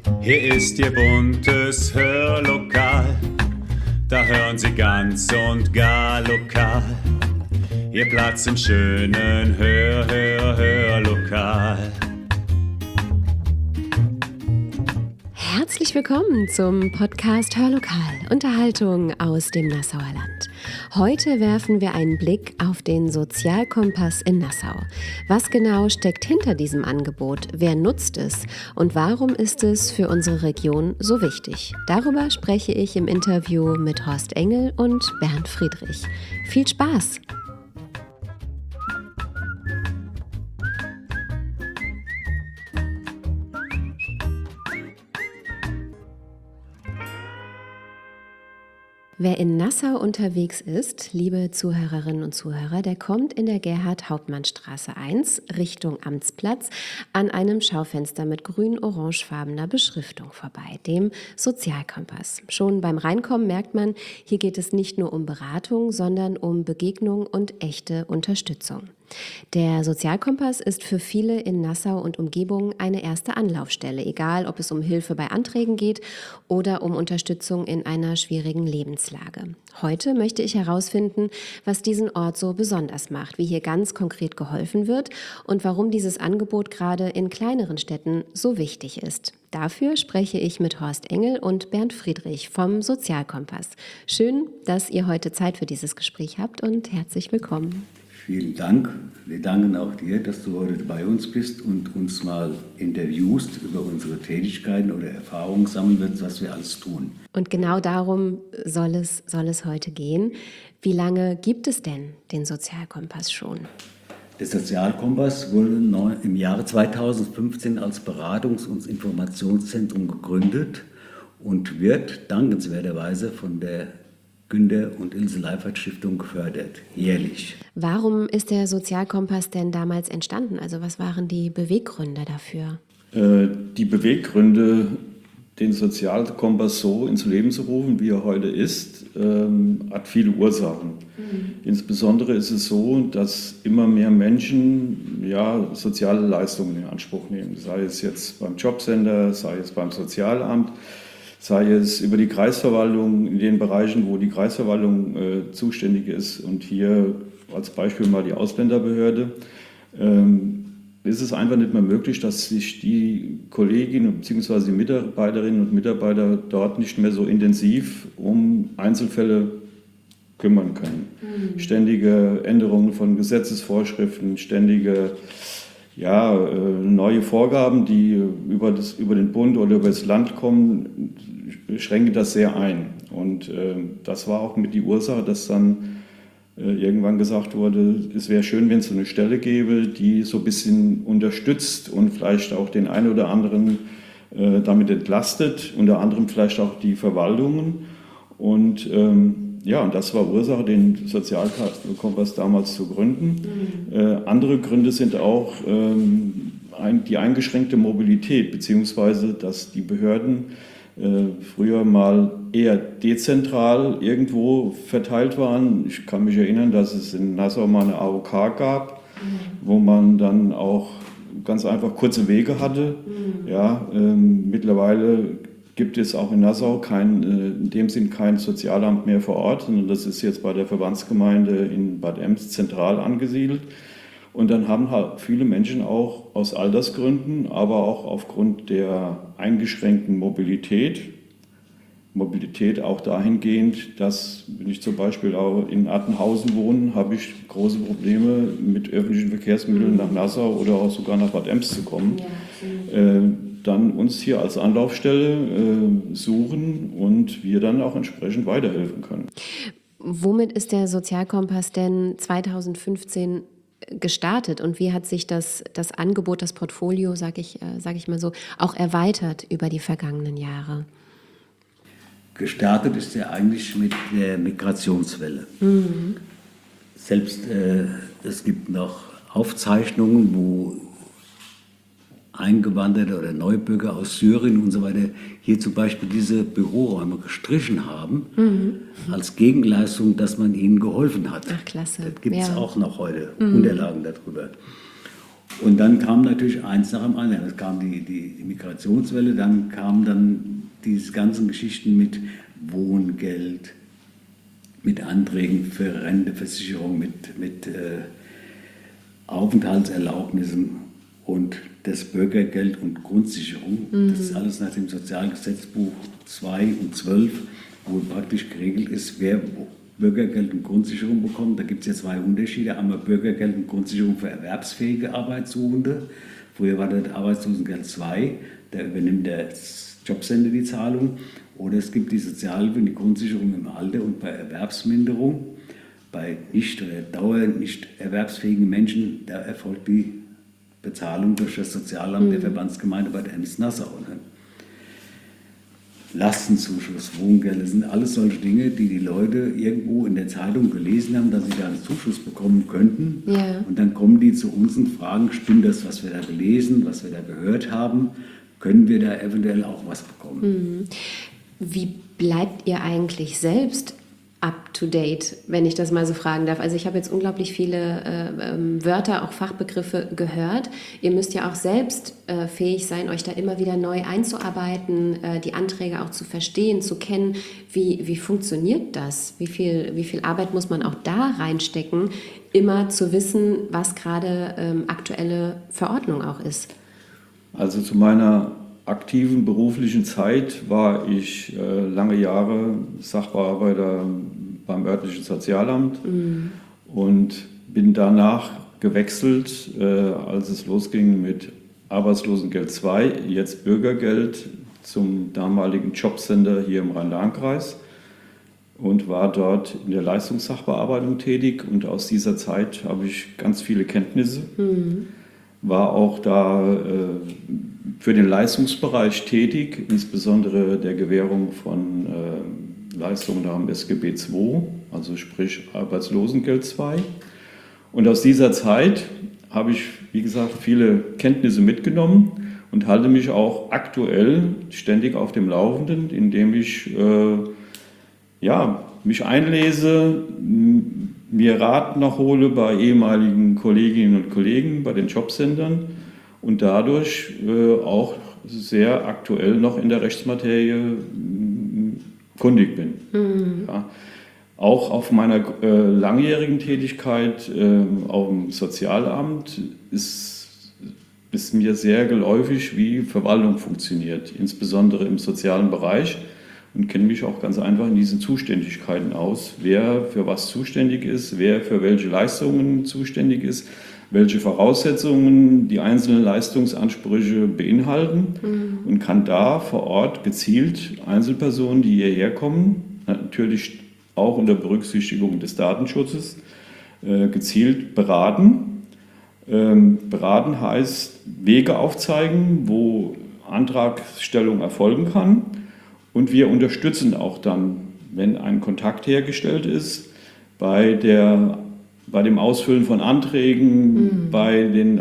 Hier ist Ihr buntes Hörlokal, da hören Sie ganz und gar lokal. Ihr Platz im schönen Hörlokal. Herzlich willkommen zum Podcast Hörlokal, Unterhaltung aus dem Nassauer Land. Heute werfen wir einen Blick auf den Sozialkompass in Nassau. Was genau steckt hinter diesem Angebot? Wer nutzt es? Und warum ist es für unsere Region so wichtig? Darüber spreche ich im Interview mit Horst Engel und Bernd Friedrich. Viel Spaß! Wer in Nassau unterwegs ist, liebe Zuhörerinnen und Zuhörer, der kommt in der Gerhard-Hauptmann-Straße 1 Richtung Amtsplatz an einem Schaufenster mit grün-orangefarbener Beschriftung vorbei, dem Sozialkompass. Schon beim Reinkommen merkt man, hier geht es nicht nur um Beratung, sondern um Begegnung und echte Unterstützung. Der Sozialkompass ist für viele in Nassau und Umgebung eine erste Anlaufstelle, egal ob es um Hilfe bei Anträgen geht oder um Unterstützung in einer schwierigen Lebenslage. Heute möchte ich herausfinden, was diesen Ort so besonders macht, wie hier ganz konkret geholfen wird und warum dieses Angebot gerade in kleineren Städten so wichtig ist. Dafür spreche ich mit Horst Engel und Bernd Friedrich vom Sozialkompass. Schön, dass ihr heute Zeit für dieses Gespräch habt und herzlich willkommen. Vielen Dank. Wir danken auch dir, dass du heute bei uns bist und uns mal interviewst über unsere Tätigkeiten oder Erfahrungen sammeln wirst, was wir alles tun. Und genau darum soll es heute gehen. Wie lange gibt es denn den Sozialkompass schon? Der Sozialkompass wurde im Jahre 2015 als Beratungs- und Informationszentrum gegründet und wird dankenswerterweise von der Günter und Ilse Leifert Stiftung gefördert, jährlich. Warum ist der Sozialkompass denn damals entstanden? Also was waren die Beweggründe dafür? Die Beweggründe, den Sozialkompass so ins Leben zu rufen, wie er heute ist, hat viele Ursachen. Insbesondere ist es so, dass immer mehr Menschen soziale Leistungen in Anspruch nehmen. Sei es jetzt beim Jobcenter, sei es beim Sozialamt, sei es über die Kreisverwaltung, in den Bereichen, wo die Kreisverwaltung zuständig ist. Und hier als Beispiel mal die Ausländerbehörde. Ist es einfach nicht mehr möglich, dass sich die Kolleginnen bzw. die Mitarbeiterinnen und Mitarbeiter dort nicht mehr so intensiv um Einzelfälle kümmern können. Ständige Änderungen von Gesetzesvorschriften, ständige neue Vorgaben, die über den Bund oder über das Land kommen, schränken das sehr ein. Und das war auch mit die Ursache, dass dann irgendwann gesagt wurde, es wäre schön, wenn es so eine Stelle gäbe, die so ein bisschen unterstützt und vielleicht auch den einen oder anderen damit entlastet, unter anderem vielleicht auch die Verwaltungen. Und und das war Ursache, den Sozialkompass damals zu gründen. Andere Gründe sind auch die eingeschränkte Mobilität, beziehungsweise dass die Behörden früher mal eher dezentral irgendwo verteilt waren. Ich kann mich erinnern, dass es in Nassau mal eine AOK gab, wo man dann auch ganz einfach kurze Wege hatte. Mittlerweile gibt es auch in Nassau in dem Sinn kein Sozialamt mehr vor Ort, sondern das ist jetzt bei der Verbandsgemeinde in Bad Ems zentral angesiedelt. Und dann haben halt viele Menschen auch aus Altersgründen, aber auch aufgrund der eingeschränkten Mobilität auch dahingehend, dass, wenn ich zum Beispiel auch in Attenhausen wohne, habe ich große Probleme mit öffentlichen Verkehrsmitteln nach Nassau oder auch sogar nach Bad Ems zu kommen. Dann uns hier als Anlaufstelle suchen und wir dann auch entsprechend weiterhelfen können. Womit ist der Sozialkompass denn 2015 gestartet und wie hat sich das Angebot, das Portfolio, sag ich mal so, auch erweitert über die vergangenen Jahre? Gestartet ist er eigentlich mit der Migrationswelle. Selbst es gibt noch Aufzeichnungen, wo Eingewanderte oder Neubürger aus Syrien und so weiter hier zum Beispiel diese Büroräume gestrichen haben, als Gegenleistung, dass man ihnen geholfen hat. Ach, klasse. Das gibt es auch noch heute, Unterlagen darüber. Und dann kam natürlich eins nach dem anderen. Es kam die Migrationswelle, dann kamen diese ganzen Geschichten mit Wohngeld, mit Anträgen für Renteversicherung, mit Aufenthaltserlaubnissen und das Bürgergeld und Grundsicherung. Das ist alles nach dem Sozialgesetzbuch 2 und 12, wo praktisch geregelt ist, wer Bürgergeld und Grundsicherung bekommt. Da gibt es ja zwei Unterschiede. Einmal Bürgergeld und Grundsicherung für erwerbsfähige Arbeitssuchende. Früher war das Arbeitslosengeld 2, da übernimmt der Jobcenter die Zahlung. Oder es gibt die Sozialhilfe und die Grundsicherung im Alter und bei Erwerbsminderung. Bei nicht oder dauernd nicht erwerbsfähigen Menschen, da erfolgt die Bezahlung durch das Sozialamt der Verbandsgemeinde Bad Ems-Nassau. Ne? Lastenzuschuss, Wohngeld, das sind alles solche Dinge, die die Leute irgendwo in der Zeitung gelesen haben, dass sie da einen Zuschuss bekommen könnten. Ja. Und dann kommen die zu uns und fragen, stimmt das, was wir da gelesen, was wir da gehört haben? Können wir da eventuell auch was bekommen? Wie bleibt ihr eigentlich selbst up to date, wenn ich das mal so fragen darf? Also ich habe jetzt unglaublich viele Wörter, auch Fachbegriffe gehört. Ihr müsst ja auch selbst fähig sein, euch da immer wieder neu einzuarbeiten, die Anträge auch zu verstehen, zu kennen. Wie funktioniert das? Wie viel Arbeit muss man auch da reinstecken, immer zu wissen, was gerade aktuelle Verordnung auch ist? Also zu meiner aktiven beruflichen Zeit war ich lange Jahre Sachbearbeiter beim örtlichen Sozialamt und bin danach gewechselt, als es losging mit Arbeitslosengeld 2, jetzt Bürgergeld, zum damaligen Jobcenter hier im Rhein-Lahn-Kreis und war dort in der Leistungssachbearbeitung tätig, und aus dieser Zeit habe ich ganz viele Kenntnisse. War auch da für den Leistungsbereich tätig, insbesondere der Gewährung von Leistungen nach dem SGB II, also sprich Arbeitslosengeld 2. Und aus dieser Zeit habe ich, wie gesagt, viele Kenntnisse mitgenommen und halte mich auch aktuell ständig auf dem Laufenden, indem ich mich einlese, mir Rat nachhole bei ehemaligen Kolleginnen und Kollegen bei den Jobcentern und dadurch auch sehr aktuell noch in der Rechtsmaterie kundig bin. Ja. Auch auf meiner langjährigen Tätigkeit auf dem Sozialamt ist mir sehr geläufig, wie Verwaltung funktioniert, insbesondere im sozialen Bereich. Und kenne mich auch ganz einfach in diesen Zuständigkeiten aus, wer für was zuständig ist, wer für welche Leistungen zuständig ist, welche Voraussetzungen die einzelnen Leistungsansprüche beinhalten und kann da vor Ort gezielt Einzelpersonen, die hierher kommen, natürlich auch unter Berücksichtigung des Datenschutzes, gezielt beraten. Beraten heißt Wege aufzeigen, wo Antragstellung erfolgen kann. Und wir unterstützen auch dann, wenn ein Kontakt hergestellt ist, bei dem Ausfüllen von Anträgen, bei den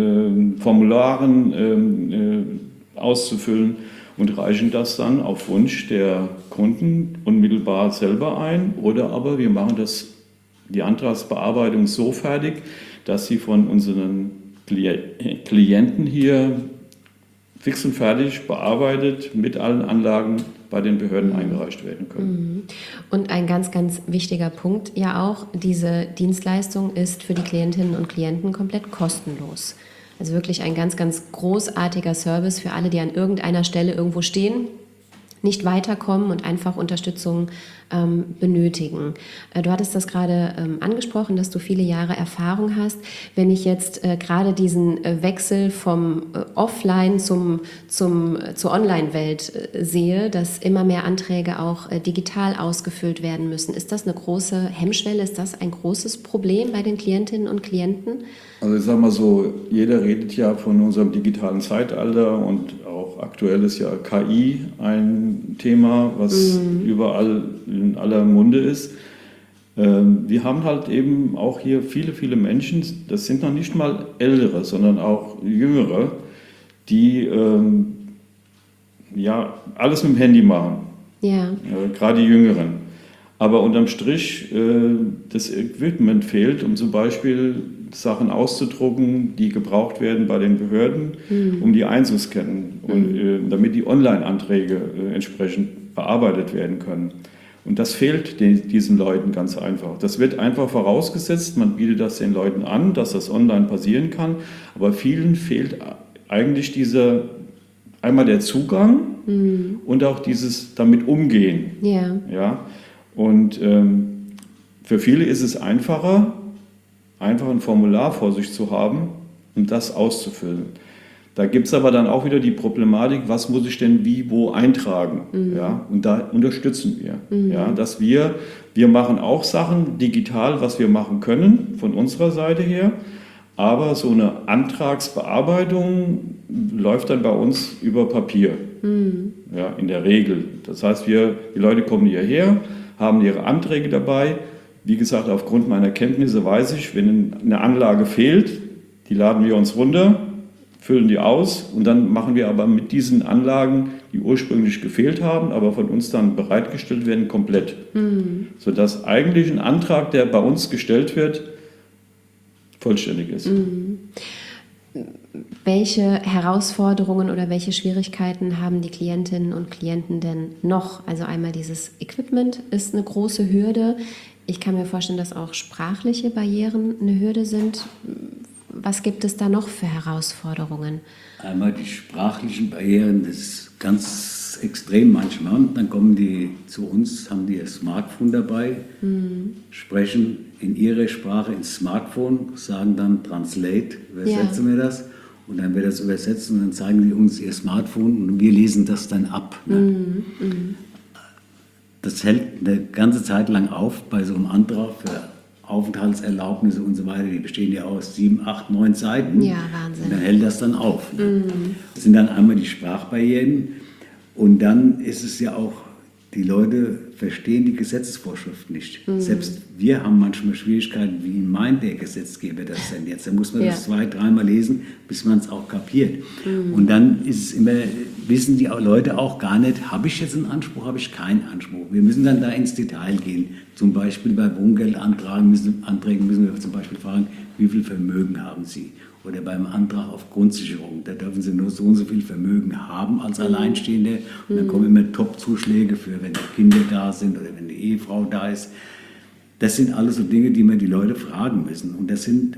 Formularen auszufüllen, und reichen das dann auf Wunsch der Kunden unmittelbar selber ein. Oder aber wir machen die Antragsbearbeitung so fertig, dass sie von unseren Klienten hier fix und fertig bearbeitet mit allen Anlagen bei den Behörden eingereicht werden können. Und ein ganz, ganz wichtiger Punkt ja auch, diese Dienstleistung ist für die Klientinnen und Klienten komplett kostenlos. Also wirklich ein ganz, ganz großartiger Service für alle, die an irgendeiner Stelle irgendwo stehen, nicht weiterkommen und einfach Unterstützung benötigen. Du hattest das gerade angesprochen, dass du viele Jahre Erfahrung hast. Wenn ich jetzt gerade diesen Wechsel vom Offline zur Online-Welt sehe, dass immer mehr Anträge auch digital ausgefüllt werden müssen, ist das eine große Hemmschwelle? Ist das ein großes Problem bei den Klientinnen und Klienten? Also ich sage mal so, jeder redet ja von unserem digitalen Zeitalter, und auch aktuell ist ja KI ein Thema, was überall in aller Munde ist. Wir haben halt eben auch hier viele, viele Menschen, das sind noch nicht mal Ältere, sondern auch Jüngere, die alles mit dem Handy machen. Ja. Gerade die Jüngeren. Aber unterm Strich das Equipment fehlt, um zum Beispiel Sachen auszudrucken, die gebraucht werden bei den Behörden, um die einzuscannen, und, damit die Online-Anträge entsprechend bearbeitet werden können. Und das fehlt diesen Leuten ganz einfach. Das wird einfach vorausgesetzt, man bietet das den Leuten an, dass das online passieren kann, aber vielen fehlt eigentlich einmal der Zugang und auch dieses damit umgehen. Ja. Ja? Und für viele ist es einfacher, einfach ein Formular vor sich zu haben und das auszufüllen. Da gibt es aber dann auch wieder die Problematik, was muss ich denn wie, wo eintragen? Ja? Und da unterstützen wir. Ja? Dass wir machen auch Sachen digital, was wir machen können, von unserer Seite her. Aber so eine Antragsbearbeitung läuft dann bei uns über Papier, ja, in der Regel. Das heißt, die Leute kommen hierher, haben ihre Anträge dabei. Wie gesagt, aufgrund meiner Kenntnisse weiß ich, wenn eine Anlage fehlt, die laden wir uns runter, füllen die aus und dann machen wir aber mit diesen Anlagen, die ursprünglich gefehlt haben, aber von uns dann bereitgestellt werden, komplett. Sodass eigentlich ein Antrag, der bei uns gestellt wird, vollständig ist. Welche Herausforderungen oder welche Schwierigkeiten haben die Klientinnen und Klienten denn noch? Also einmal dieses Equipment ist eine große Hürde. Ich kann mir vorstellen, dass auch sprachliche Barrieren eine Hürde sind. Was gibt es da noch für Herausforderungen? Einmal die sprachlichen Barrieren, das ist ganz extrem manchmal. Und dann kommen die zu uns, haben die ihr Smartphone dabei, sprechen in ihrer Sprache ins Smartphone, sagen dann Translate, übersetzen wir das. Und dann wird das übersetzt und dann zeigen die uns ihr Smartphone und wir lesen das dann ab. Ne? Das hält eine ganze Zeit lang auf bei so einem Antrag für Aufenthaltserlaubnisse und so weiter. Die bestehen ja aus 7, 8, 9 Seiten. Ja, Wahnsinn. Und dann hält das dann auf. Ne? Das sind dann einmal die Sprachbarrieren und dann ist es ja auch, die Leute verstehen die Gesetzesvorschrift nicht. Selbst wir haben manchmal Schwierigkeiten, wie meint der Gesetzgeber das denn jetzt? Da muss man das 2-, 3-mal lesen, bis man es auch kapiert. Und dann ist es immer, wissen die Leute auch gar nicht, habe ich jetzt einen Anspruch, habe ich keinen Anspruch. Wir müssen dann da ins Detail gehen. Zum Beispiel bei Wohngeldanträgen müssen wir zum Beispiel fragen, wie viel Vermögen haben Sie? Oder beim Antrag auf Grundsicherung, da dürfen Sie nur so und so viel Vermögen haben als Alleinstehende. Und dann kommen immer Top-Zuschläge für, wenn Kinder da sind oder wenn die Ehefrau da ist. Das sind alles so Dinge, die man die Leute fragen müssen. Und das sind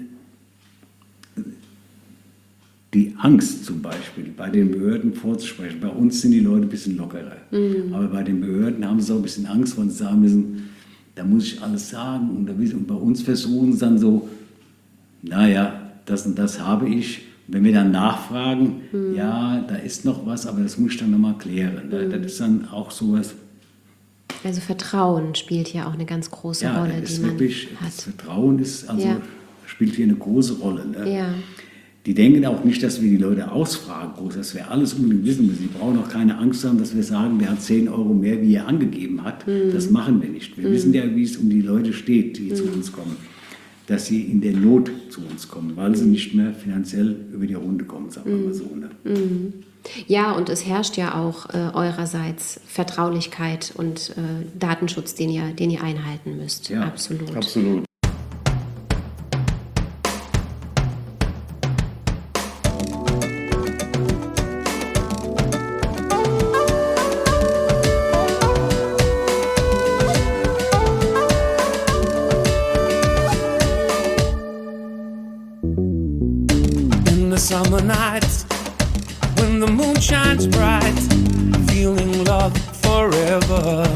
die Angst zum Beispiel, bei den Behörden vorzusprechen. Bei uns sind die Leute ein bisschen lockerer. Aber bei den Behörden haben sie auch ein bisschen Angst, weil sie sagen müssen, da muss ich alles sagen. Und bei uns versuchen sie dann so, naja, das und das habe ich. Wenn wir dann nachfragen, ja, da ist noch was, aber das muss ich dann nochmal klären. Das ist dann auch sowas. Also Vertrauen spielt ja auch eine ganz große Rolle, die man hat. Das Vertrauen spielt hier eine große Rolle. Ne? Ja. Die denken auch nicht, dass wir die Leute ausfragen, dass wir alles unbedingt wissen müssen. Sie brauchen auch keine Angst haben, dass wir sagen, der hat 10 € mehr, wie er angegeben hat. Das machen wir nicht. Wir wissen ja, wie es um die Leute steht, die zu uns kommen. Dass sie in der Not zu uns kommen, weil sie nicht mehr finanziell über die Runde kommen, sagen wir mal so. Ne? Ja, und es herrscht ja auch eurerseits Vertraulichkeit und Datenschutz, den ihr einhalten müsst. Ja, absolut. Absolut. Summer nights when the moon shines bright, feeling love forever,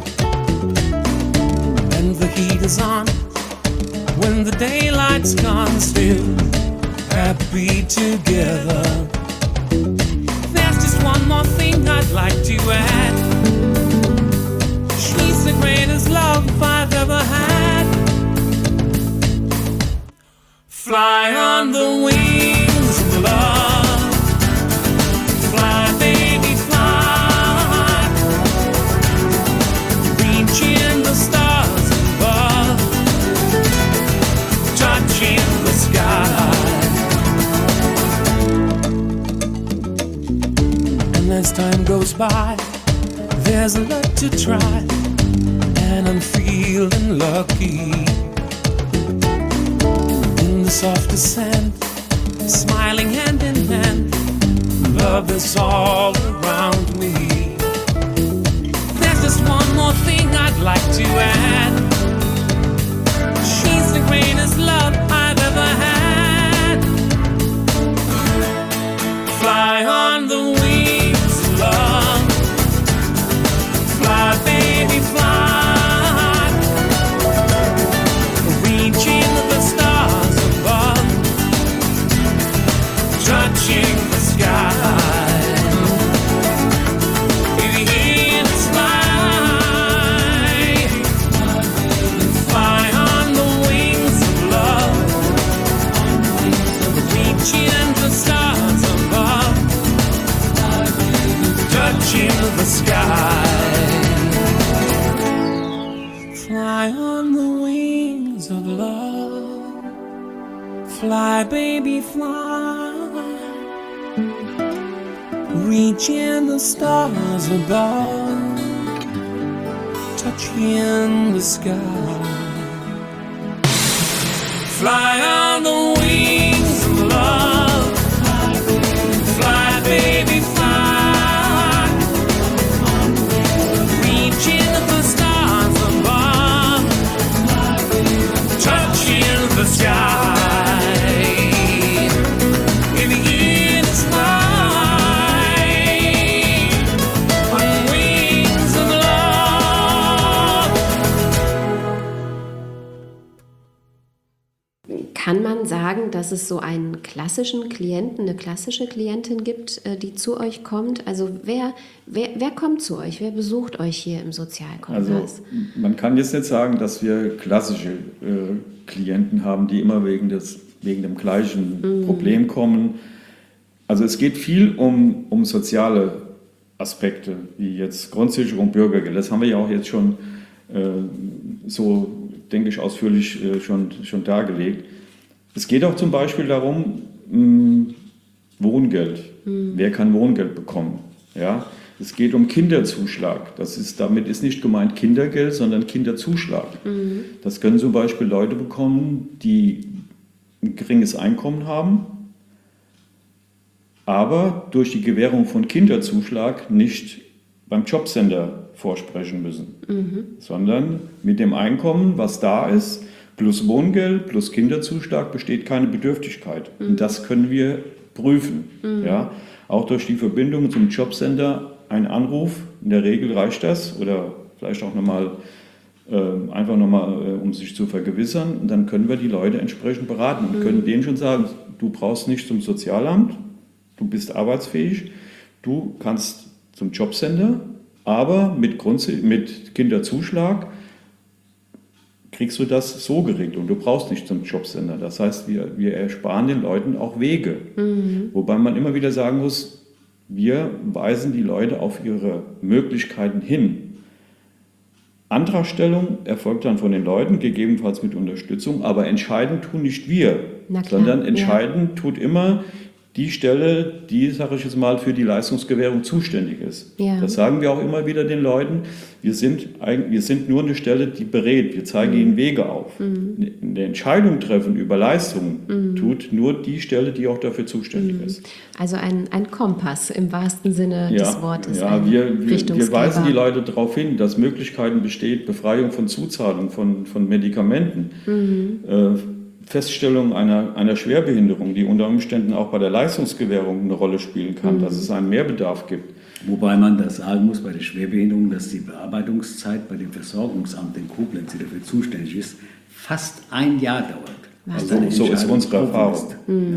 and the heat is on when the daylight's gone, still happy together. There's just one more thing I'd like to add. She's the greatest love I've ever had. Fly on the wings of love. Fly, baby, fly. Reaching the stars above. Touching the sky. And as time goes by, there's a lot to try. And I'm feeling lucky. the soft descent, smiling hand in hand. Love is all around me. There's just one more thing I'd like to add. She's the greatest love I've ever had. Fly on the wings of love. Fly, baby, fly. Reaching the stars above, touching the sky. In the endless night, fly on the wings of love, reaching the stars above, touching the sky. Fly on the wings of love. Fly, baby, fly. Reaching the stars above, touching the sky. Fly on the wings of love. Fly, baby, fly. Reaching the stars above, touching the sky. In the endless night, on wings of love. Kann man sagen, dass es so einen klassischen Klienten, eine klassische Klientin gibt, die zu euch kommt? Also wer kommt zu euch? Wer besucht euch hier im Sozialkompass? Also man kann jetzt nicht sagen, dass wir klassische Klienten haben, die immer wegen dem gleichen Problem kommen. Also es geht viel um soziale Aspekte, wie jetzt Grundsicherung, Bürgergeld. Das haben wir ja auch jetzt schon so, denke ich, ausführlich schon dargelegt. Es geht auch zum Beispiel darum, Wohngeld. Wer kann Wohngeld bekommen? Ja? Es geht um Kinderzuschlag. Damit ist nicht gemeint Kindergeld, sondern Kinderzuschlag. Das können zum Beispiel Leute bekommen, die ein geringes Einkommen haben, aber durch die Gewährung von Kinderzuschlag nicht beim Jobcenter vorsprechen müssen, sondern mit dem Einkommen, was da ist, plus Wohngeld, plus Kinderzuschlag besteht keine Bedürftigkeit. Und das können wir prüfen. Ja? Auch durch die Verbindung zum Jobcenter, ein Anruf, in der Regel reicht das, oder vielleicht auch einfach nochmal, um sich zu vergewissern. Und dann können wir die Leute entsprechend beraten und können denen schon sagen, du brauchst nicht zum Sozialamt, du bist arbeitsfähig, du kannst zum Jobcenter, aber mit Kinderzuschlag kriegst du das so geregelt und du brauchst nicht zum Jobcenter. Das heißt, wir ersparen den Leuten auch Wege. Wobei man immer wieder sagen muss, wir weisen die Leute auf ihre Möglichkeiten hin. Antragstellung erfolgt dann von den Leuten, gegebenenfalls mit Unterstützung, aber entscheiden tun nicht wir, sondern entscheiden tut immer die Stelle, die, sage ich jetzt mal, für die Leistungsgewährung zuständig ist. Ja. Das sagen wir auch immer wieder den Leuten. Wir sind nur eine Stelle, die berät. Wir zeigen ihnen Wege auf. Eine Entscheidung treffen über Leistungen tut nur die Stelle, die auch dafür zuständig ist. Also ein Kompass im wahrsten Sinne des Wortes. Ja, wir weisen die Leute darauf hin, dass Möglichkeiten besteht, Befreiung von Zuzahlung von Medikamenten, Feststellung einer Schwerbehinderung, die unter Umständen auch bei der Leistungsgewährung eine Rolle spielen kann, dass es einen Mehrbedarf gibt. Wobei man das sagen muss bei der Schwerbehinderung, dass die Bearbeitungszeit bei dem Versorgungsamt in Koblenz, die dafür zuständig ist, fast ein Jahr dauert. Also so ist unsere Erfahrung.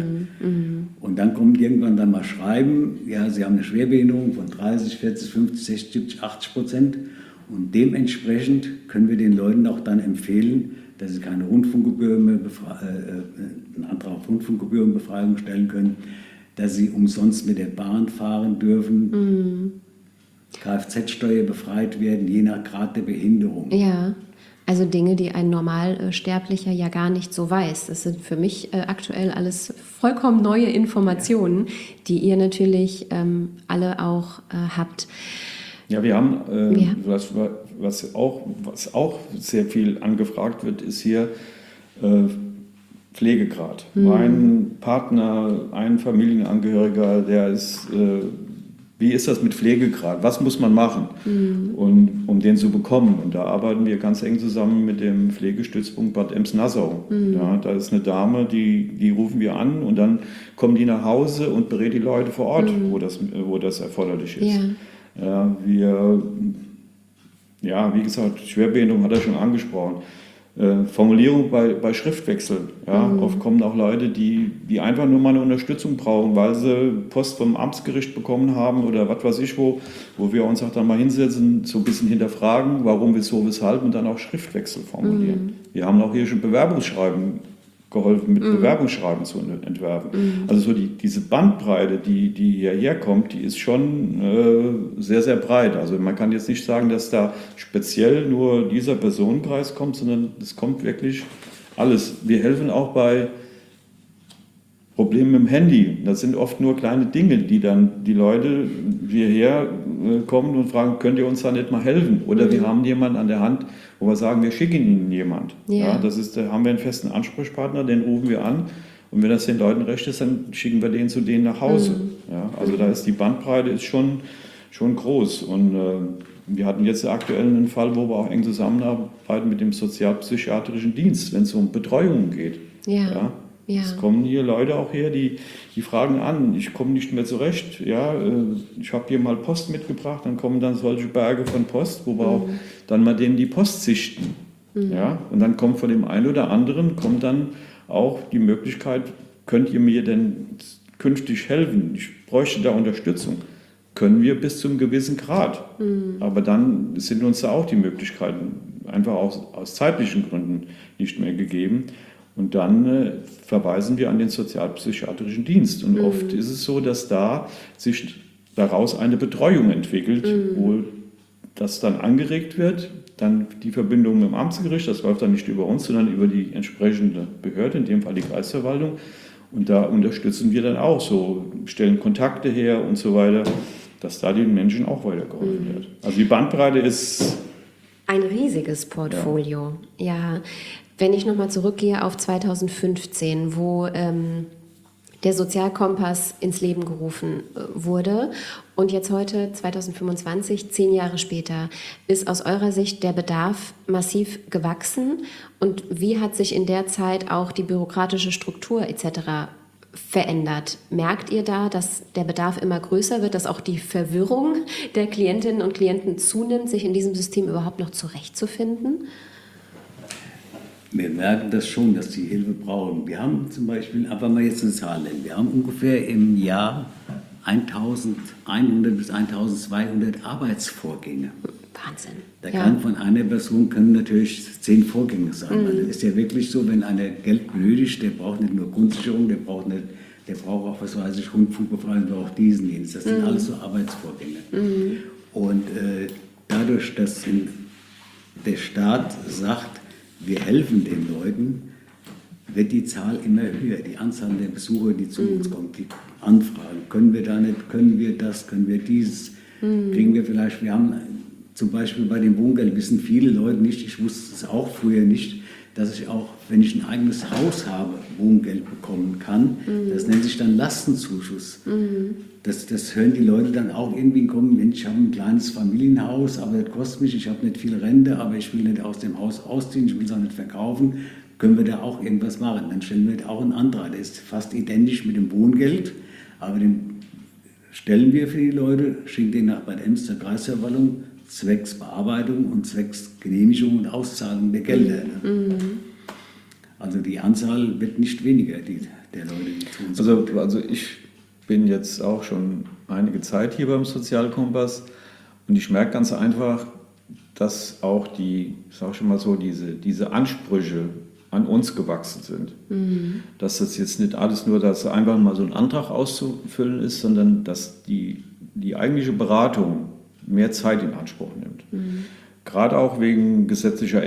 Und dann kommt irgendwann dann mal Schreiben, ja, Sie haben eine Schwerbehinderung von 30, 40, 50, 60, 70, 80%. Und dementsprechend können wir den Leuten auch dann empfehlen, dass sie keine Rundfunkgebühren mehr einen Antrag auf Rundfunkgebührenbefreiung stellen können, dass sie umsonst mit der Bahn fahren dürfen, Kfz-Steuer befreit werden, je nach Grad der Behinderung. Ja, also Dinge, die ein Normalsterblicher ja gar nicht so weiß. Das sind für mich aktuell alles vollkommen neue Informationen, die ihr natürlich alle auch habt. Ja, wir haben, was auch sehr viel angefragt wird, ist hier Pflegegrad. Mein Partner, ein Familienangehöriger, der ist, wie ist das mit Pflegegrad? Was muss man machen, um den zu bekommen? Und da arbeiten wir ganz eng zusammen mit dem Pflegestützpunkt Bad Ems-Nassau. Ja, da ist eine Dame, die rufen wir an und dann kommen die nach Hause und berät die Leute vor Ort, wo das erforderlich ist. Ja, wie gesagt, Schwerbehinderung hat er schon angesprochen. Formulierung bei Schriftwechsel. Ja? Oft kommen auch Leute, die einfach nur mal eine Unterstützung brauchen, weil sie Post vom Amtsgericht bekommen haben oder was weiß ich wo wir uns auch dann mal hinsetzen, so ein bisschen hinterfragen, warum, wieso, weshalb und dann auch Schriftwechsel formulieren. Wir haben auch hier schon Bewerbungsschreiben geholfen, mit Bewerbungsschreiben zu entwerfen. Also so diese Bandbreite, die hierher kommt, die ist schon sehr, sehr breit. Also man kann jetzt nicht sagen, dass da speziell nur dieser Personenkreis kommt, sondern es kommt wirklich alles. Wir helfen auch bei Problemen mit dem Handy. Das sind oft nur kleine Dinge, die dann die Leute hierher kommen und fragen, könnt ihr uns da nicht mal helfen? Oder wir haben jemanden an der Hand, wo wir sagen, wir schicken ihnen jemand. Ja, da haben wir einen festen Ansprechpartner, den rufen wir an. Und wenn das den Leuten recht ist, dann schicken wir den zu denen nach Hause. Ja, also da ist die Bandbreite ist schon groß. Und wir hatten jetzt aktuell einen Fall, wo wir auch eng zusammenarbeiten mit dem sozialpsychiatrischen Dienst, wenn es um Betreuung geht. Ja. Es kommen hier Leute auch her, die fragen an, ich komme nicht mehr zurecht, ja, ich habe hier mal Post mitgebracht, dann kommen dann solche Berge von Post, wo wir auch dann mal denen die Post sichten. Ja, und dann kommt von dem einen oder anderen kommt dann auch die Möglichkeit, könnt ihr mir denn künftig helfen? Ich bräuchte da Unterstützung. Können wir bis zu einem gewissen Grad. Aber dann sind uns da auch die Möglichkeiten einfach aus zeitlichen Gründen nicht mehr gegeben. Und dann verweisen wir an den sozialpsychiatrischen Dienst. Und oft ist es so, dass da sich daraus eine Betreuung entwickelt, wo das dann angeregt wird. Dann die Verbindung mit dem Amtsgericht, das läuft dann nicht über uns, sondern über die entsprechende Behörde, in dem Fall die Kreisverwaltung. Und da unterstützen wir dann auch so, stellen Kontakte her und so weiter, dass da den Menschen auch weitergeholfen wird. Also die Bandbreite ist ein riesiges Portfolio. Ja. Wenn ich nochmal zurückgehe auf 2015, wo der Sozialkompass ins Leben gerufen wurde und jetzt heute, 2025, 10 Jahre später, ist aus eurer Sicht der Bedarf massiv gewachsen und wie hat sich in der Zeit auch die bürokratische Struktur etc. verändert? Merkt ihr da, dass der Bedarf immer größer wird, dass auch die Verwirrung der Klientinnen und Klienten zunimmt, sich in diesem System überhaupt noch zurechtzufinden? Wir merken das schon, dass die Hilfe brauchen. Wir haben zum Beispiel, einfach mal jetzt eine Zahl nennen, wir haben ungefähr im Jahr 1100 bis 1200 Arbeitsvorgänge. Wahnsinn. Da kann von einer Person können natürlich 10 Vorgänge sein. Also ist ja wirklich so, wenn einer Geld benötigt, der braucht nicht nur Grundsicherung, der braucht auch, was weiß ich, Rundfunkbefreiung, der braucht diesen, jenes. Das sind alles so Arbeitsvorgänge. Und dadurch, dass der Staat sagt, wir helfen den Leuten, wird die Zahl immer höher. Die Anzahl der Besucher, die zu uns kommen, die anfragen, können wir da nicht, können wir das, können wir dieses, kriegen wir vielleicht, wir haben zum Beispiel bei dem Wohngeld, wissen viele Leute nicht, ich wusste es auch früher nicht, dass ich auch, wenn ich ein eigenes Haus habe, Wohngeld bekommen kann. Das nennt sich dann Lastenzuschuss. Das hören die Leute dann auch irgendwie kommen, Mensch, ich habe ein kleines Familienhaus, aber das kostet mich, ich habe nicht viel Rente, aber ich will nicht aus dem Haus ausziehen, ich will es auch nicht verkaufen. Können wir da auch irgendwas machen? Dann stellen wir auch einen Antrag, der ist fast identisch mit dem Wohngeld, aber den stellen wir für die Leute, schicken den nach Bad Ems zur Kreisverwaltung, zwecks Bearbeitung und zwecks Genehmigung und Auszahlung der Gelder. Also die Anzahl wird nicht weniger, der Leute, die zu uns kommen. Also ich bin jetzt auch schon einige Zeit hier beim Sozialkompass und ich merke ganz einfach, dass auch diese Ansprüche an uns gewachsen sind. Dass das jetzt nicht alles nur das einfach mal so ein Antrag auszufüllen ist, sondern dass die eigentliche Beratung mehr Zeit in Anspruch nimmt. Gerade auch wegen gesetzlicher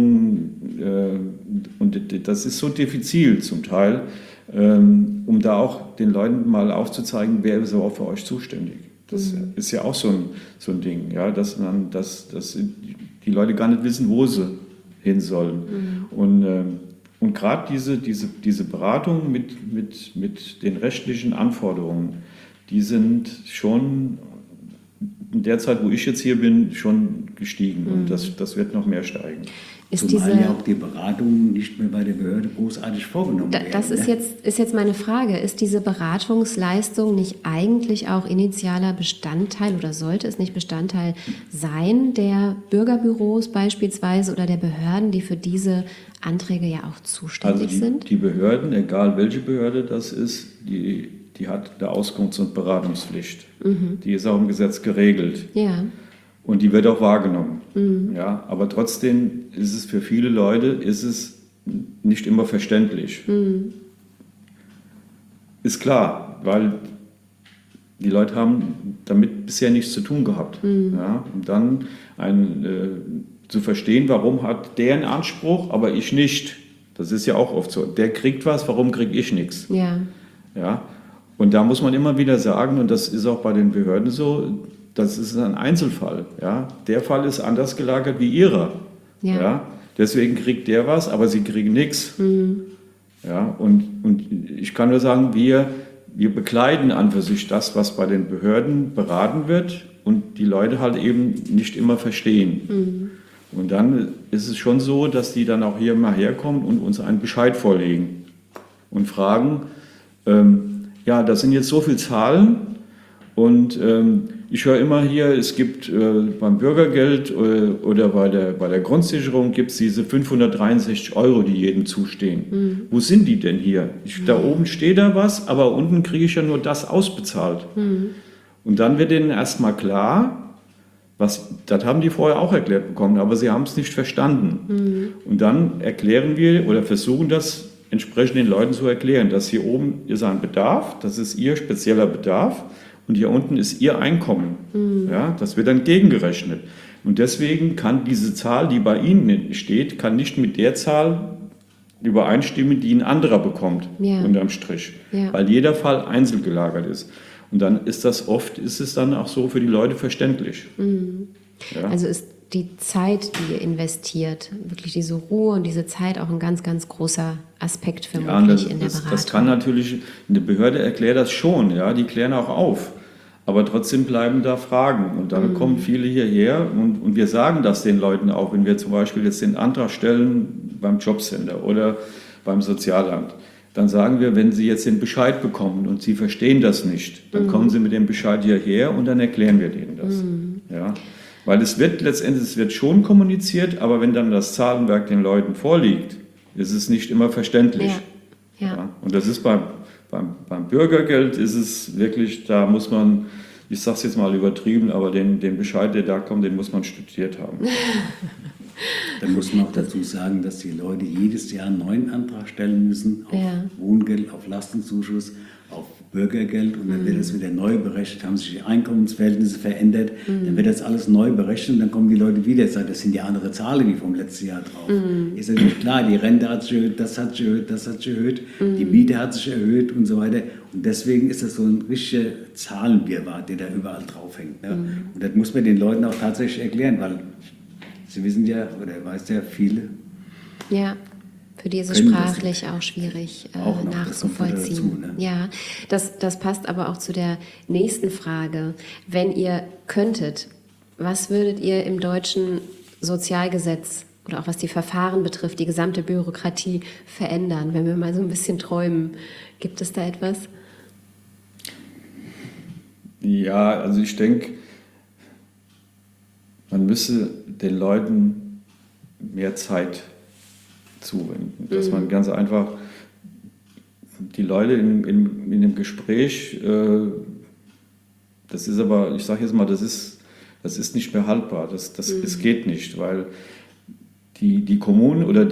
Änderungen und das ist so diffizil zum Teil, um da auch den Leuten mal aufzuzeigen, wer ist überhaupt für euch zuständig. Das ist ja auch so ein Ding, ja, dass die Leute gar nicht wissen, wo sie hin sollen. Und Und gerade diese Beratung mit den rechtlichen Anforderungen, die sind schon in der Zeit, wo ich jetzt hier bin, schon gestiegen. Und das wird noch mehr steigen. Zumal ja auch die Beratungen nicht mehr bei der Behörde großartig vorgenommen werden. Das ist jetzt meine Frage. Ist diese Beratungsleistung nicht eigentlich auch initialer Bestandteil oder sollte es nicht Bestandteil sein der Bürgerbüros beispielsweise oder der Behörden, die für diese Anträge ja auch zuständig sind? Die Behörden, egal welche Behörde das ist, die hat eine Auskunfts- und Beratungspflicht. Die ist auch im Gesetz geregelt. Ja. Und die wird auch wahrgenommen. Ja, aber trotzdem ist es für viele Leute nicht immer verständlich. Ist klar, weil die Leute haben damit bisher nichts zu tun gehabt. Ja, und dann zu verstehen, warum hat der einen Anspruch, aber ich nicht. Das ist ja auch oft so. Der kriegt was, warum kriege ich nichts? Ja. Ja, und da muss man immer wieder sagen, und das ist auch bei den Behörden so, das ist ein Einzelfall. Ja? Der Fall ist anders gelagert wie Ihrer. Ja. Ja? Deswegen kriegt der was, aber Sie kriegen nichts. Ja? Und ich kann nur sagen, wir bekleiden an für sich das, was bei den Behörden beraten wird und die Leute halt eben nicht immer verstehen. Und dann ist es schon so, dass die dann auch hier mal herkommen und uns einen Bescheid vorlegen und fragen, ja, das sind jetzt so viele Zahlen und ich höre immer hier, es gibt beim Bürgergeld oder bei der Grundsicherung gibt es diese 563 €, die jedem zustehen. Wo sind die denn hier? Da oben steht da was, aber unten kriege ich ja nur das ausbezahlt. Und dann wird denen erstmal klar, das haben die vorher auch erklärt bekommen, aber sie haben es nicht verstanden. Und dann erklären wir oder versuchen das entsprechend den Leuten zu erklären, dass hier oben ist ein Bedarf, das ist ihr spezieller Bedarf. Und hier unten ist ihr Einkommen. Ja, das wird dann gegengerechnet. Und deswegen kann diese Zahl, die bei Ihnen steht, kann nicht mit der Zahl übereinstimmen, die ein anderer bekommt, unterm Strich. Ja. Weil jeder Fall einzeln gelagert ist. Und dann ist es dann auch so für die Leute verständlich. Ja. Also ist die Zeit, die ihr investiert, wirklich diese Ruhe und diese Zeit auch ein ganz, ganz großer Aspekt vermutlich in der Beratung. Das kann natürlich, eine Behörde erklärt das schon, ja, die klären auch auf. Aber trotzdem bleiben da Fragen. Und dann kommen viele hierher und wir sagen das den Leuten auch, wenn wir zum Beispiel jetzt den Antrag stellen beim Jobcenter oder beim Sozialamt. Dann sagen wir, wenn Sie jetzt den Bescheid bekommen und Sie verstehen das nicht, dann kommen Sie mit dem Bescheid hierher und dann erklären wir denen das. Ja. Weil es wird schon kommuniziert, aber wenn dann das Zahlenwerk den Leuten vorliegt, ist es nicht immer verständlich. Ja. Ja. Und das ist beim Bürgergeld ist es wirklich, da muss man, ich sage es jetzt mal übertrieben, aber den Bescheid, der da kommt, den muss man studiert haben. Dann muss man auch dazu sagen, dass die Leute jedes Jahr einen neuen Antrag stellen müssen auf Wohngeld, auf Lastenzuschuss, auf Bürgergeld und dann wird das wieder neu berechnet, haben sich die Einkommensverhältnisse verändert, dann wird das alles neu berechnet und dann kommen die Leute wieder und sagen, das sind ja andere Zahlen wie vom letzten Jahr drauf. Ist natürlich klar, die Rente hat sich erhöht, das hat sich erhöht, das hat sich erhöht, die Miete hat sich erhöht und so weiter und deswegen ist das so ein richtiger Zahlenwirrwarr, der da überall draufhängt. Ne? Und das muss man den Leuten auch tatsächlich erklären, weil Sie wissen ja, oder weiß ja, viele. Ja, für die ist es sprachlich auch schwierig auch noch, nachzuvollziehen. Das kommt dazu, ne? Ja, das passt aber auch zu der nächsten Frage. Wenn ihr könntet, was würdet ihr im deutschen Sozialgesetz oder auch was die Verfahren betrifft, die gesamte Bürokratie verändern, wenn wir mal so ein bisschen träumen? Gibt es da etwas? Ja, also ich denke, man müsse den Leuten mehr Zeit zuwenden. Dass man ganz einfach die Leute in dem Gespräch, das ist aber, ich sage jetzt mal, das ist nicht mehr haltbar. Es geht nicht, weil die Kommunen oder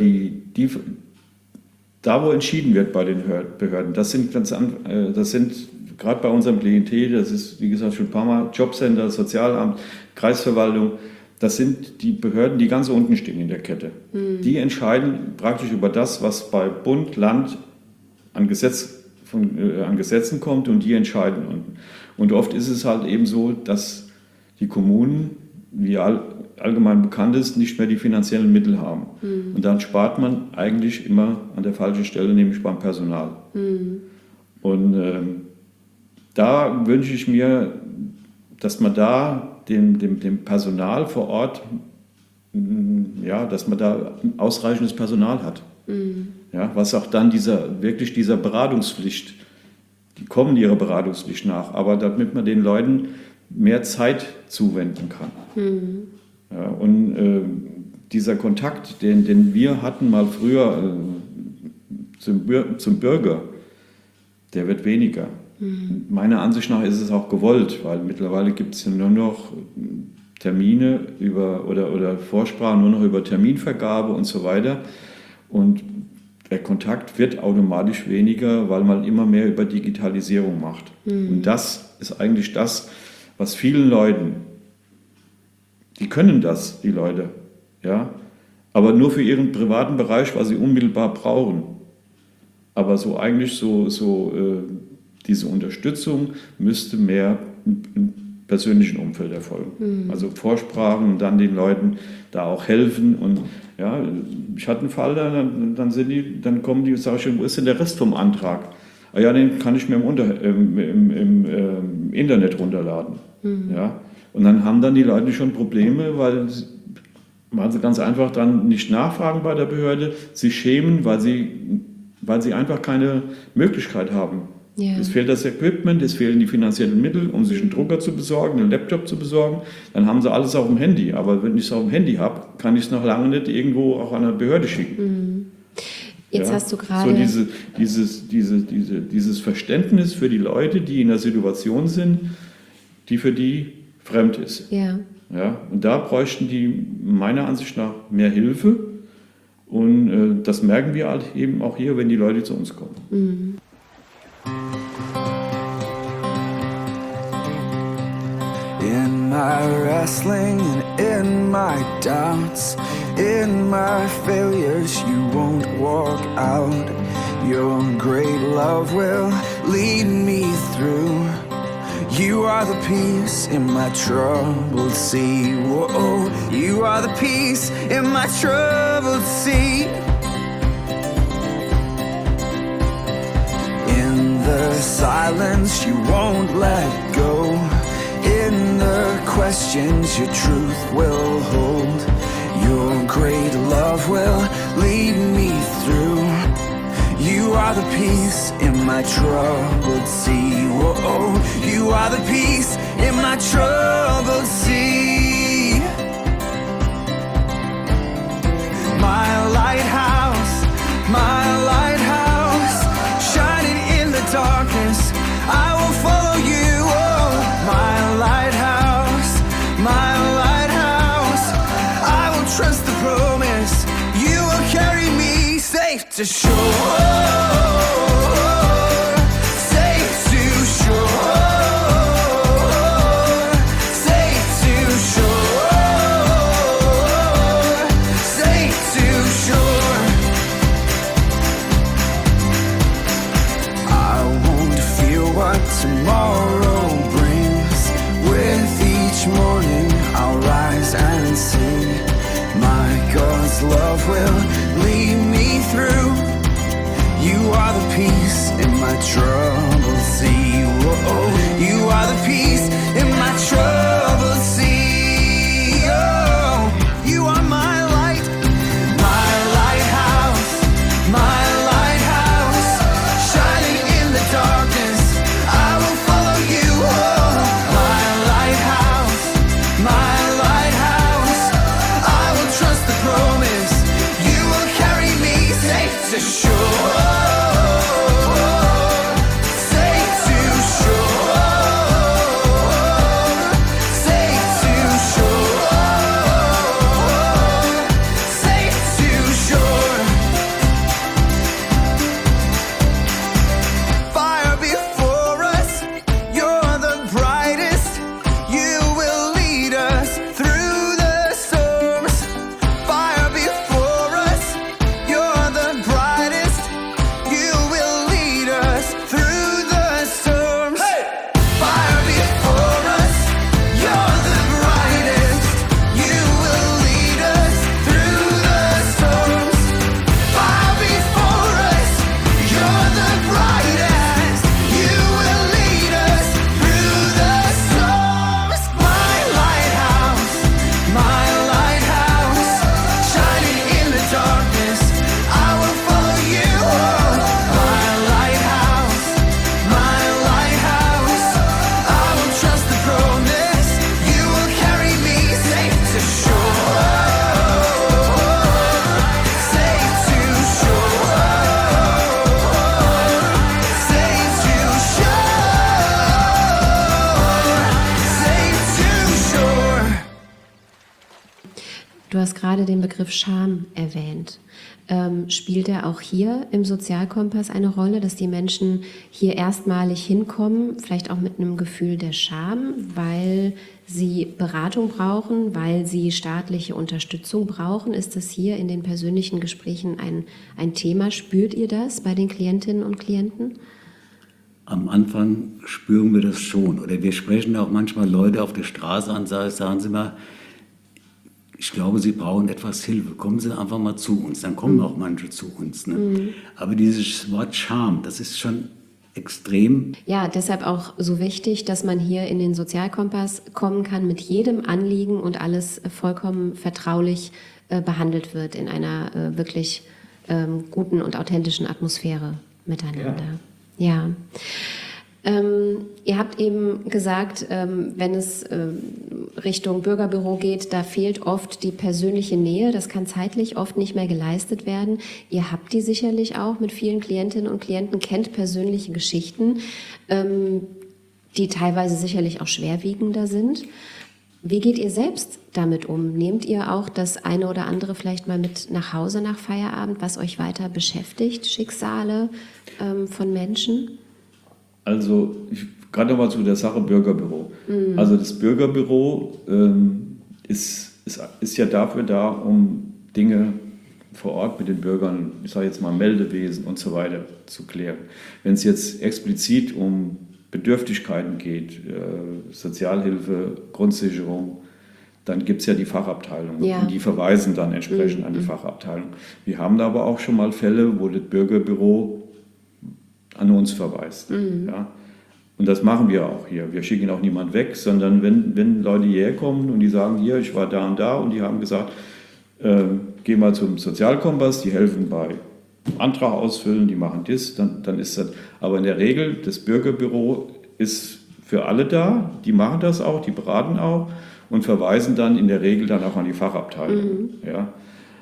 da wo entschieden wird bei den Behörden, das sind gerade bei unserem Klientel, das ist wie gesagt schon ein paar Mal Jobcenter, Sozialamt, Kreisverwaltung, das sind die Behörden, die ganz unten stehen in der Kette. Die entscheiden praktisch über das, was bei Bund, Land an Gesetzen kommt und die entscheiden unten. Und oft ist es halt eben so, dass die Kommunen wie allgemein bekannt ist, nicht mehr die finanziellen Mittel haben. Und dann spart man eigentlich immer an der falschen Stelle, nämlich beim Personal. Und da wünsche ich mir, dass man da dem Personal vor Ort, dass man da ausreichendes Personal hat. Ja, was auch dann dieser Beratungspflicht, die kommen ihrer Beratungspflicht nach, aber damit man den Leuten mehr Zeit zuwenden kann. Ja, und dieser Kontakt, den wir hatten mal früher zum Bürger, der wird weniger. Meiner Ansicht nach ist es auch gewollt, weil mittlerweile gibt es ja nur noch Termine oder Vorsprachen nur noch über Terminvergabe und so weiter. Und der Kontakt wird automatisch weniger, weil man immer mehr über Digitalisierung macht. Und das ist eigentlich das, was vielen Leuten, die können das, die Leute, ja, aber nur für ihren privaten Bereich, was sie unmittelbar brauchen. Aber diese Unterstützung müsste mehr im persönlichen Umfeld erfolgen. Also Vorsprachen und dann den Leuten da auch helfen. Und ja, ich hatte einen Fall, dann kommen die und sagen, wo ist denn der Rest vom Antrag? Ah ja, den kann ich mir im Internet runterladen. Ja? Und dann haben dann die Leute schon Probleme, weil sie ganz einfach dann nicht nachfragen bei der Behörde, sich schämen, weil sie einfach keine Möglichkeit haben. Ja. Es fehlt das Equipment, es fehlen die finanziellen Mittel, um sich einen Drucker zu besorgen, einen Laptop zu besorgen. Dann haben sie alles auf dem Handy. Aber wenn ich es auf dem Handy habe, kann ich es noch lange nicht irgendwo auch an eine Behörde schicken. Jetzt hast du gerade... So dieses Verständnis für die Leute, die in einer Situation sind, die für die fremd ist. Ja. Ja, und da bräuchten die meiner Ansicht nach mehr Hilfe. Und das merken wir halt eben auch hier, wenn die Leute zu uns kommen. In my wrestling and in my doubts, in my failures, you won't walk out. Your great love will lead me through. You are the peace in my troubled sea. Whoa, you are the peace in my troubled sea. In the silence, you won't let go. In the questions, your truth will hold. Your great love will lead me through. You are the peace in my troubled sea. Whoa, you are the peace in my troubled sea. My lighthouse, shining in the darkness, I will follow you. Oh, my lighthouse, I will trust the promise. You will carry me safe to shore. Tomorrow brings. With each morning I'll rise and sing. My God's love will lead me through. You are the peace in my troubled sea. Whoa, you are the peace in my troubled sea. Oh, you are my light, my lighthouse, shining in the darkness. I will follow you. Oh, my lighthouse, I will trust the promise. You will carry me safe to shore. Du hast gerade den Begriff Scham erwähnt. Spielt er auch hier im Sozialkompass eine Rolle, dass die Menschen hier erstmalig hinkommen, vielleicht auch mit einem Gefühl der Scham, weil sie Beratung brauchen, weil sie staatliche Unterstützung brauchen? Ist das hier in den persönlichen Gesprächen ein Thema? Spürt ihr das bei den Klientinnen und Klienten? Am Anfang spüren wir das schon. Oder wir sprechen auch manchmal Leute auf der Straße an, sagen sie mal, ich glaube, Sie brauchen etwas Hilfe. Kommen Sie einfach mal zu uns. Dann kommen auch manche zu uns. Ne? Aber dieses Wort Scham, das ist schon extrem. Ja, deshalb auch so wichtig, dass man hier in den Sozialkompass kommen kann mit jedem Anliegen und alles vollkommen vertraulich behandelt wird in einer wirklich guten und authentischen Atmosphäre miteinander. Ja. Ihr habt eben gesagt, wenn es Richtung Bürgerbüro geht, da fehlt oft die persönliche Nähe. Das kann zeitlich oft nicht mehr geleistet werden. Ihr habt die sicherlich auch mit vielen Klientinnen und Klienten, kennt persönliche Geschichten, die teilweise sicherlich auch schwerwiegender sind. Wie geht ihr selbst damit um? Nehmt ihr auch das eine oder andere vielleicht mal mit nach Hause nach Feierabend, was euch weiter beschäftigt, Schicksale von Menschen? Also gerade nochmal zu der Sache Bürgerbüro. Also das Bürgerbüro ist ja dafür da, um Dinge vor Ort mit den Bürgern, ich sage jetzt mal Meldewesen und so weiter, zu klären. Wenn es jetzt explizit um Bedürftigkeiten geht, Sozialhilfe, Grundsicherung, dann gibt es ja die Fachabteilung und die verweisen dann entsprechend an die Fachabteilung. Wir haben da aber auch schon mal Fälle, wo das Bürgerbüro an uns verweist. Ja. Und das machen wir auch hier. Wir schicken auch niemand weg, sondern wenn Leute hierher kommen und die sagen, hier, ich war da und die haben gesagt, geh mal zum Sozialkompass, die helfen bei Antrag ausfüllen, die machen das, dann ist das. Aber in der Regel, das Bürgerbüro ist für alle da, die machen das auch, die beraten auch und verweisen dann in der Regel dann auch an die Fachabteilung. Ja.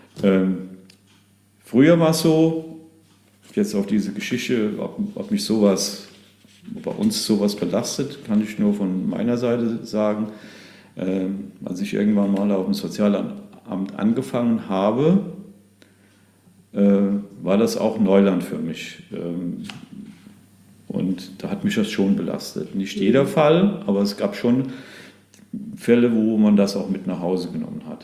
Früher war es so, jetzt auf diese Geschichte, ob mich sowas, bei uns sowas belastet, kann ich nur von meiner Seite sagen. Als ich irgendwann mal auf dem Sozialamt angefangen habe, war das auch Neuland für mich. Und da hat mich das schon belastet. Nicht jeder Fall, aber es gab schon Fälle, wo man das auch mit nach Hause genommen hat.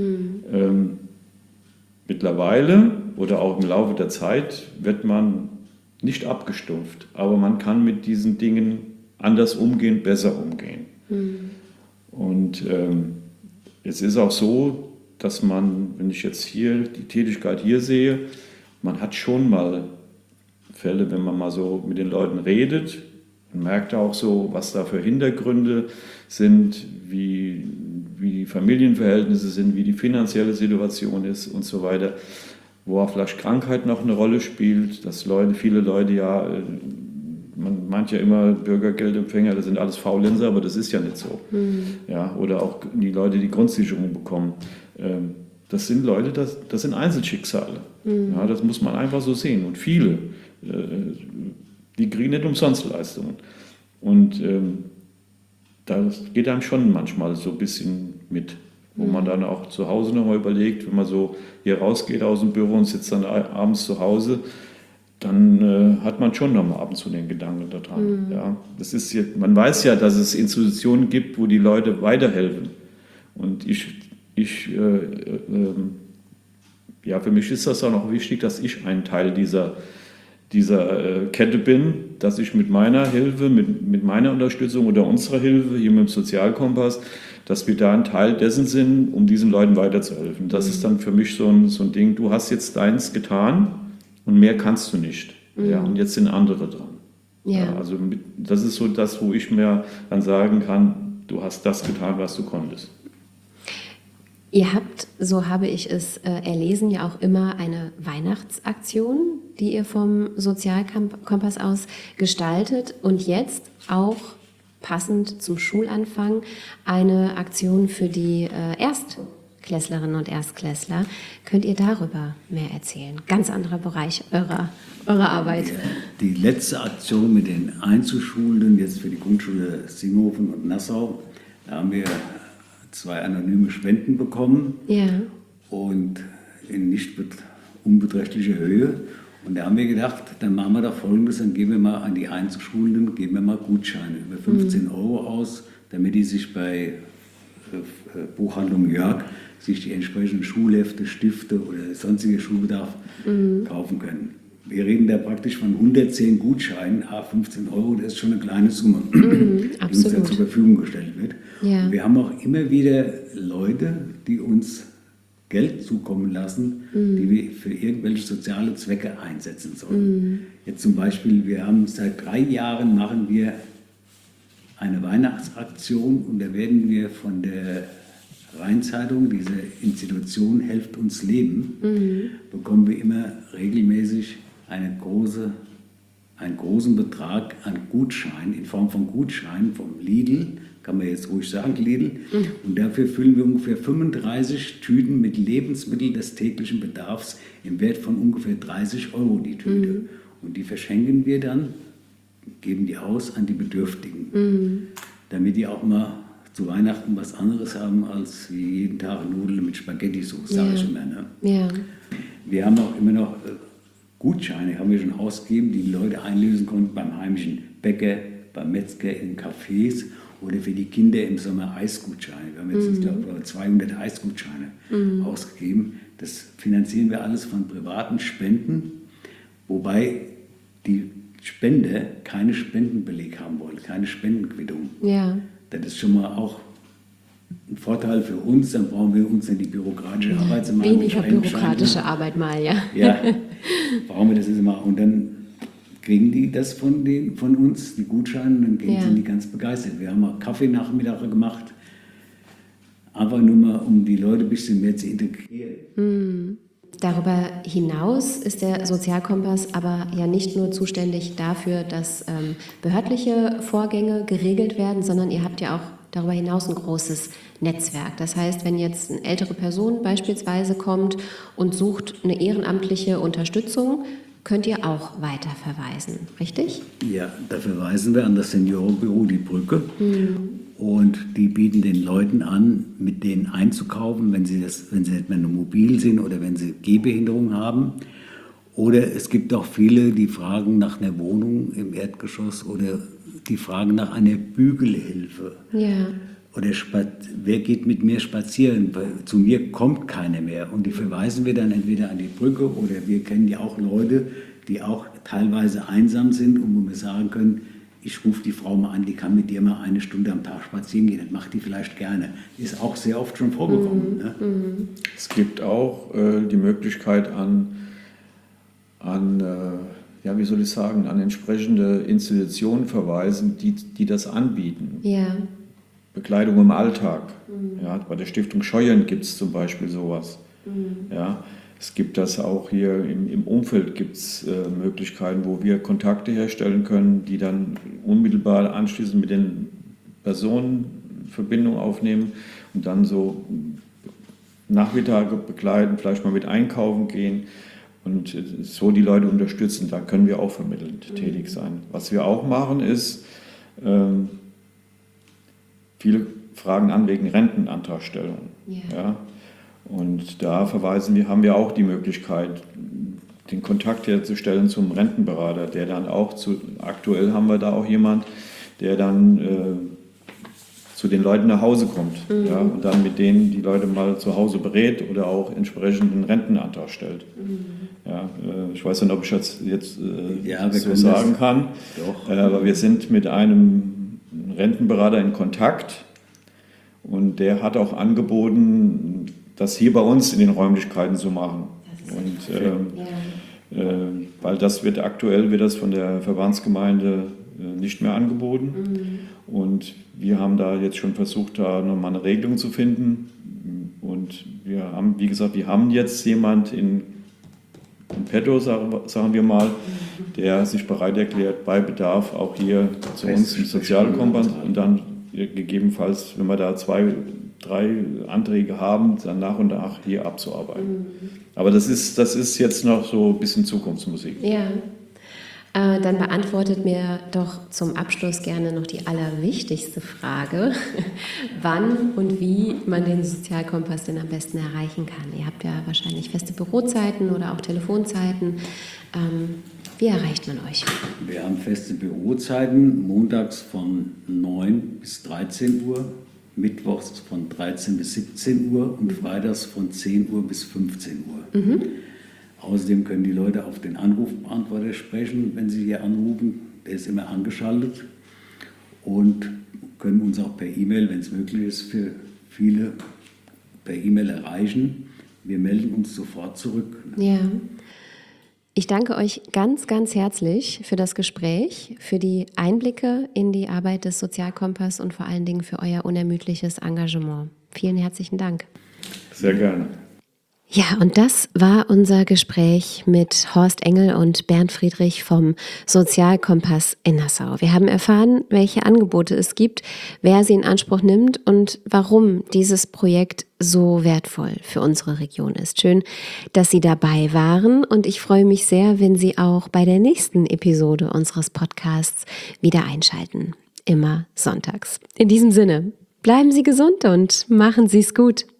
Mittlerweile oder auch im Laufe der Zeit wird man nicht abgestumpft, aber man kann mit diesen Dingen anders umgehen, besser umgehen. Und es ist auch so, dass man, wenn ich jetzt hier die Tätigkeit hier sehe, man hat schon mal Fälle, wenn man mal so mit den Leuten redet, man merkt auch so, was da für Hintergründe sind, wie die Familienverhältnisse sind, wie die finanzielle Situation ist und so weiter, wo auch vielleicht Krankheit noch eine Rolle spielt, dass viele Leute ja, man meint ja immer Bürgergeldempfänger, das sind alles Faulenzer, aber das ist ja nicht so. Ja, oder auch die Leute, die Grundsicherung bekommen. Das sind Leute, das sind Einzelschicksale. Ja, das muss man einfach so sehen. Und viele, die kriegen nicht umsonst Leistungen. Und das geht einem schon manchmal so ein bisschen mit, wo man dann auch zu Hause nochmal überlegt, wenn man so hier rausgeht aus dem Büro und sitzt dann abends zu Hause, dann hat man schon nochmal ab und zu den Gedanken daran. Ja, das ist jetzt, man weiß ja, dass es Institutionen gibt, wo die Leute weiterhelfen. Und ja, für mich ist das auch noch wichtig, dass ich ein Teil dieser Kette bin, dass ich mit meiner Hilfe, mit meiner Unterstützung oder unserer Hilfe hier mit dem Sozialkompass, dass wir da ein Teil dessen sind, um diesen Leuten weiterzuhelfen. Das ist dann für mich so ein Ding, du hast jetzt deins getan und mehr kannst du nicht. Ja, und jetzt sind andere dran. Ja, also das ist so das, wo ich mir dann sagen kann, du hast das getan, was du konntest. Ihr habt, so habe ich es erlesen, ja auch immer eine Weihnachtsaktion, die ihr vom Sozialkompass aus gestaltet und jetzt auch passend zum Schulanfang eine Aktion für die Erstklässlerinnen und Erstklässler. Könnt ihr darüber mehr erzählen? Ganz anderer Bereich eurer Arbeit. Die letzte Aktion mit den Einzuschulenden, jetzt für die Grundschule Singhofen und Nassau, da haben wir 2 anonyme Spenden bekommen Ja. und in nicht unbeträchtlicher Höhe. Und da haben wir gedacht, dann machen wir doch Folgendes, dann geben wir mal an die Einzelschulenden, geben wir mal Gutscheine über 15 € aus, damit die sich bei Buchhandlung Jörg sich die entsprechenden Schulhefte, Stifte oder sonstige Schulbedarf kaufen können. Wir reden da praktisch von 110 Gutscheinen, 15 €, das ist schon eine kleine Summe, die uns da zur Verfügung gestellt wird. Ja. Und wir haben auch immer wieder Leute, die uns Geld zukommen lassen, die wir für irgendwelche soziale Zwecke einsetzen sollen. Jetzt zum Beispiel, wir haben seit 3 Jahren machen wir eine Weihnachtsaktion und da werden wir von der Rheinzeitung, diese Institution Helft uns Leben, bekommen wir immer regelmäßig einen großen Betrag an Gutschein in Form von Gutscheinen vom Lidl, kann man jetzt ruhig sagen, Lidl. Und dafür füllen wir ungefähr 35 Tüten mit Lebensmitteln des täglichen Bedarfs im Wert von ungefähr 30 € die Tüte. Und die verschenken wir dann, geben die aus an die Bedürftigen, damit die auch mal zu Weihnachten was anderes haben als wie jeden Tag Nudeln mit Spaghetti-Sauce, sage ich immer. Ne? Ja. Wir haben auch immer noch Gutscheine, haben wir schon ausgegeben, die Leute einlösen konnten beim heimischen Bäcker, beim Metzger, in Cafés oder für die Kinder im Sommer Eisgutscheine. Wir haben jetzt ich glaube, 200 Eisgutscheine ausgegeben. Das finanzieren wir alles von privaten Spenden, wobei die Spender keine Spendenbeleg haben wollen, keine Spendenquittung. Ja. Das ist schon mal auch ein Vorteil für uns, dann brauchen wir uns in die bürokratische Arbeit zu machen. Weniger bürokratische Arbeit mal, ja. Ja, brauchen wir das jetzt mal. Und dann kriegen die das von uns, die Gutscheine, und dann sind die ganz begeistert. Wir haben auch Kaffeenachmittage gemacht, einfach nur mal, um die Leute ein bisschen mehr zu integrieren. Darüber hinaus ist der Sozialkompass aber ja nicht nur zuständig dafür, dass behördliche Vorgänge geregelt werden, sondern ihr habt ja auch darüber hinaus ein großes Netzwerk. Das heißt, wenn jetzt eine ältere Person beispielsweise kommt und sucht eine ehrenamtliche Unterstützung, könnt ihr auch weiterverweisen, richtig? Ja, da verweisen wir an das Seniorenbüro Die Brücke. Und die bieten den Leuten an, mit denen einzukaufen, wenn sie nicht mehr nur mobil sind oder wenn sie Gehbehinderung haben. Oder es gibt auch viele, die fragen nach einer Wohnung im Erdgeschoss oder die fragen nach einer Bügelhilfe. Ja. Oder wer geht mit mir spazieren? Weil zu mir kommt keiner mehr. Und die verweisen wir dann entweder an die Brücke oder wir kennen ja auch Leute, die auch teilweise einsam sind und wo wir sagen können, ich rufe die Frau mal an, die kann mit dir mal 1 Stunde am Tag spazieren gehen. Das macht die vielleicht gerne. Ist auch sehr oft schon vorgekommen. Ne? Es gibt auch die Möglichkeit an wie soll ich sagen, an entsprechende Institutionen verweisen, die das anbieten. Ja. Bekleidung im Alltag. Ja, bei der Stiftung Scheuern gibt es zum Beispiel sowas. Ja, es gibt das auch hier im Umfeld, gibt es Möglichkeiten, wo wir Kontakte herstellen können, die dann unmittelbar anschließend mit den Personen Verbindung aufnehmen und dann so Nachmittage begleiten, vielleicht mal mit einkaufen gehen und so die Leute unterstützen. Da können wir auch vermittelnd tätig sein. Was wir auch machen ist, viele fragen an wegen Rentenantragstellung. Ja. Und da haben wir auch die Möglichkeit, den Kontakt herzustellen zum Rentenberater, der dann auch aktuell haben wir da auch jemand, der dann zu den Leuten nach Hause kommt, ja, und dann mit denen die Leute mal zu Hause berät oder auch entsprechend einen Rentenantrag stellt. Ja, ich weiß nicht, ob ich das jetzt so sagen kann, aber wir sind mit einem Rentenberater in Kontakt und der hat auch angeboten, das hier bei uns in den Räumlichkeiten zu machen. Und weil aktuell wird das von der Verbandsgemeinde nicht mehr angeboten. Und wir haben da jetzt schon versucht, da nochmal eine Regelung zu finden. Und wir haben, wie gesagt, jetzt jemand in petto, sagen wir mal, der sich bereit erklärt, bei Bedarf auch hier zu uns im Sozialkompass und dann gegebenenfalls, wenn wir da 2, 3 Anträge haben, dann nach und nach hier abzuarbeiten. Aber das ist jetzt noch so ein bisschen Zukunftsmusik. Ja. Dann beantwortet mir doch zum Abschluss gerne noch die allerwichtigste Frage, wann und wie man den Sozialkompass denn am besten erreichen kann. Ihr habt ja wahrscheinlich feste Bürozeiten oder auch Telefonzeiten. Wie erreicht man euch? Wir haben feste Bürozeiten, montags von 9 bis 13 Uhr, mittwochs von 13 bis 17 Uhr und freitags von 10 Uhr bis 15 Uhr. Außerdem können die Leute auf den Anrufbeantworter sprechen, wenn sie hier anrufen. Der ist immer angeschaltet. Und können uns auch per E-Mail, wenn es möglich ist, für viele per E-Mail erreichen. Wir melden uns sofort zurück. Ja. Ich danke euch ganz, ganz herzlich für das Gespräch, für die Einblicke in die Arbeit des Sozialkompass und vor allen Dingen für euer unermüdliches Engagement. Vielen herzlichen Dank. Sehr gerne. Ja, und das war unser Gespräch mit Horst Engel und Bernd Friedrich vom Sozialkompass in Nassau. Wir haben erfahren, welche Angebote es gibt, wer sie in Anspruch nimmt und warum dieses Projekt so wertvoll für unsere Region ist. Schön, dass Sie dabei waren und ich freue mich sehr, wenn Sie auch bei der nächsten Episode unseres Podcasts wieder einschalten. Immer sonntags. In diesem Sinne, bleiben Sie gesund und machen Sie es gut.